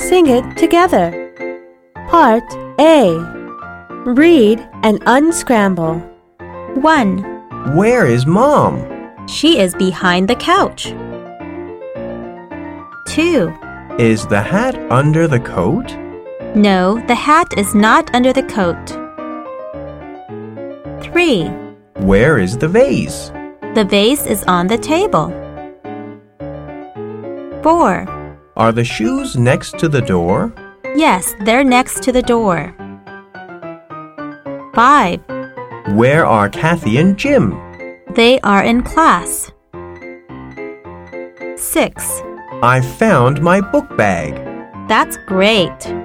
sing it together. Part A. Read and unscramble. 1. Where is Mom? She is behind the couch. 2. Is the hat under the coat? No, the hat is not under the coat. 3. Where is the vase? The vase is on the table. 4. Are the shoes next to the door? Yes, they're next to the door. 5. Where are Kathy and Jim? They are in class. 6. I found my book bag. That's great.